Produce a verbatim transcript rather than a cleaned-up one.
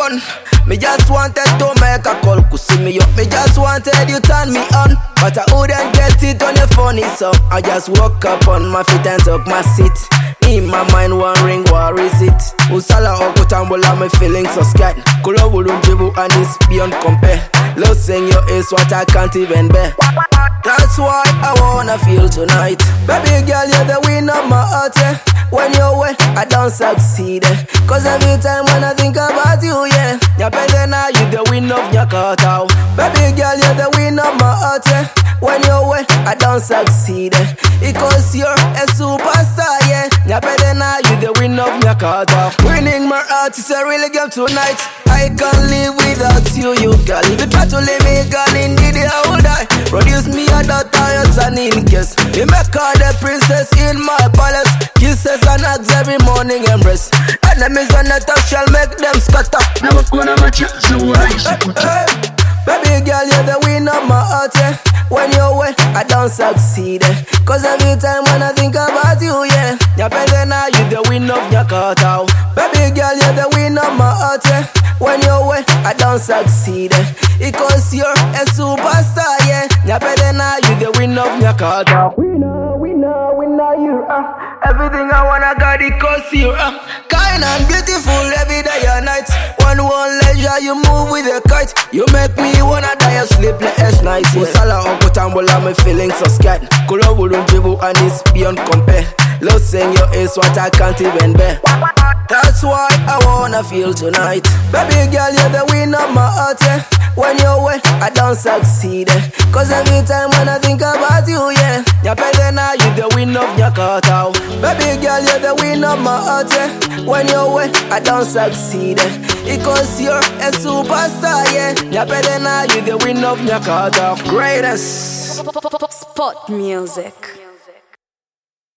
fun. Me just wanted to make a call, could see me up. Me just wanted you turn me on, but I wouldn't get it on your funny song. I just woke up on my feet and took my seat. In my mind one ring, where is it? Usala okutambula, me feeling so scared. Kula wulunjibu and it's beyond compare. Losing you is what I can't even bear. That's why I wanna feel tonight. Baby girl, you're the winner of my heart, yeah. When you're away, I don't succeed, eh. Cause every time when I think about you, yeah, you're better now, you the winner of your cartel. Baby girl, you're the winner of my heart, yeah. When you're away, I don't succeed, eh. Because you're a superstar, yeah. You're better now, you the winner of your cartel. Winning my heart is a real game tonight. I can't live without you, you girl. If you try to leave me, girl, indeed I will die. Produce me a daughter, your son in kiss. You make her the princess in my palace. Kisses and hugs every morning, embrace. Enemies on the top shall make them scatter. Never gonna match you, so I should. Baby girl, you're the winner of my heart, yeah. When you're away, I don't succeed, eh. Cause every time when I think about you, yeah, you're better now, you the winner of your cartel. Baby girl, you're the winner of my heart, yeah. When you're away, I don't succeed, eh. Because you're a superstar, yeah. You're better now, you the winner of your cartel. Winner, winner, winner, you are. Everything I wanna got it cause you are. Kind and beautiful every day and night. One one leisure, you move with a kite. You make me wanna die of sleepless nights, yeah. Usala okutambula, me feeling so scared. Kula wulunjibu and it's beyond compare. Losing you is what I can't even bear. That's why I wanna feel tonight. Baby girl, you're the winner of my heart, yeah. When you're away, I don't succeed, eh. Cause every time when I think about you, yeah, you're better now, you the winner of your cartel. Baby girl, you're the winner of my heart, yeah. When you're away, I don't succeed, eh. Because you're a superstar, yeah. You're better now, you the winner of your cartel. Greatest Spot music.